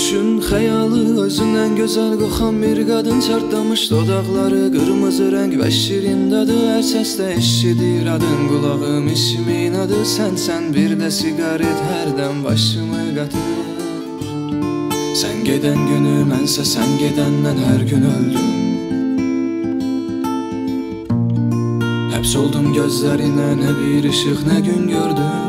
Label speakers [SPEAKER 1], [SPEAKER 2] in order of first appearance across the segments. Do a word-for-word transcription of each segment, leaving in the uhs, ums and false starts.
[SPEAKER 1] Düşün xəyalı özündən gözəl qoxan bir qadın çartlamış dodaqları qırmızı rəng və şirin dadı hər səsdə eşidir adın qulağım işimin adı sənsən bir də siqaret hərdən başımı qatır Sən gedən günü mənsə sən gedəndən hər gün öldüm Həbs oldum gözlərinə nə bir işıq nə gün gördüm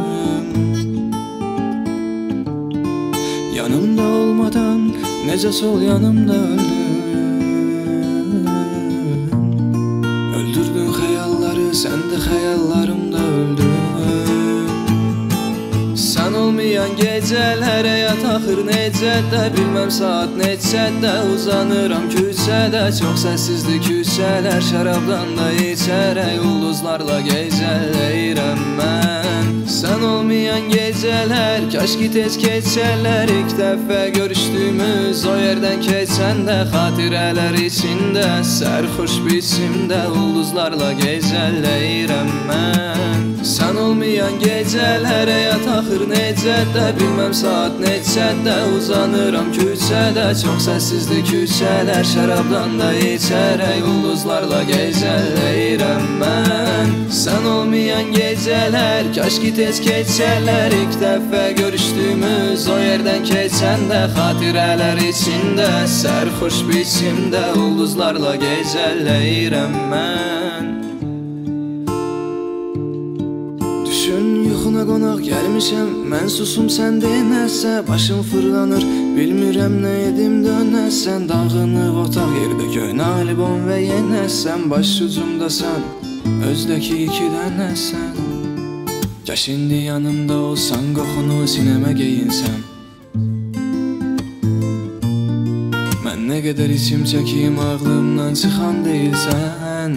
[SPEAKER 1] Yanımda olmadan necə sol yanımda öldün Öldürdün xəyalları sən də xəyallarımda öldün Sən olmayan gecələrə yataqır necə də bilməm saat neçədə uzanıram küçədə Çox səssizdir küçələr şərabdan da içərək ulduzlarla gecələyirəm mən Sən olmayan gecələr kaş ki tez keçərlər İlk dəfə görüşdüyümüz o yerdən keçəndə Xatirələr içində sərxoş biçimdə ulduzlarla gecələyirəm mən Sən olmayan gecələrə yataqır necə də bilməm saat neçədə uzanıram küçədə Çox səssizdir küçələr şərabdan da içərək ulduzlarla gecələyirəm mən Sən olmayan gecələr kaş ki tez keçərlər İlk dəfə görüşdüyümüz o yerdən keçəndə Xatirələr içində sərxoş biçimdə ulduzlarla gecələyirəm mən Düşün yuxuna qonaq gəlmişəm Mən susum sən deyənəsə Başım fırlanır bilmirəm nə edim dönəsən Dağınıb otaq yerdə göynə albom və yenəsən Baş ucumdasan özdəki iki dənəsən Kaş indi yanımda olsan qoxunu sinəmə geyinsəm Mən nə qədər içim çəkiyim ağlımdan çıxan deyilsən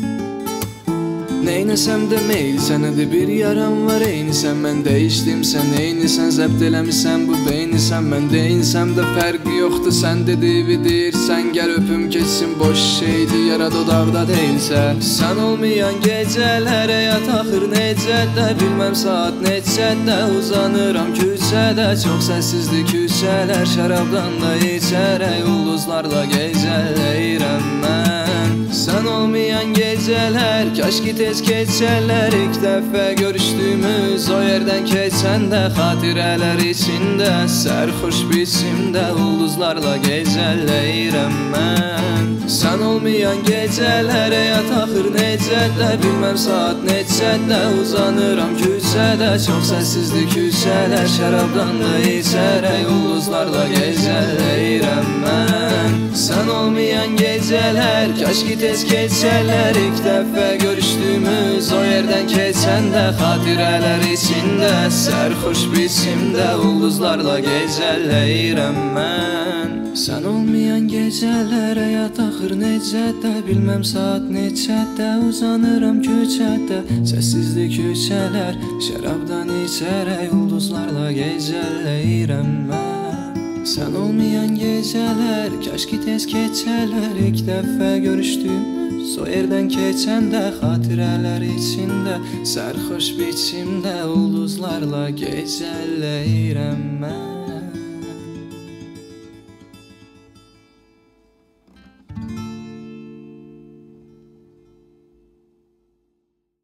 [SPEAKER 1] Neynəsəm də meyl sənədir bir yaram var eynisən Mən dəyişdim sən eynisən zəbt eləmişsən bu beynisən Mən deyinsəm də fərqi yoxdur sən dediği deyirsən Gəl öpüm keçsin boş şeydir yara dodaqda deyilsə Sən olmayan gecələrə yataqır necə də bilməm saat neçədə uzanıram küçədə Çox səssizdir küçələr şərabdan da içərək ulduzlarla gecələyirəm mən Sən olmayan gecələr kaş ki tez keçərlər İlk dəfə görüşdüyümüz o yerdən keçəndə Xatirələr içində sərxoş biçimdə ulduzlarla gecələyirəm mən Sən olmayan gecələrə yataqır necə də bilməm saat neçədə uzanıram küçədə Çox səssizdir küçələr şərabdan da içərək ulduzlarla gecələyirəm mən Sən olmayan gecələr kaş ki tez keçərlər İlk dəfə görüşdüyümüz o yerdən keçəndə Xatirələr içində sərxoş biçimdə ulduzlarla gecələyirəm mən Sən olmayan gecələrə yataqır necə də bilməm saat neçədə uzanıram küçədə Səssizdir küçələr şərabdan içərək ulduzlarla gecələyirəm mən Sən olmayan gecələr kaş ki tez keçərlər İlk dəfə görüşdüyümüz o yerdən keçəndə Xatirələr içində sərxoş biçimdə ulduzlarla gecələyirəm mən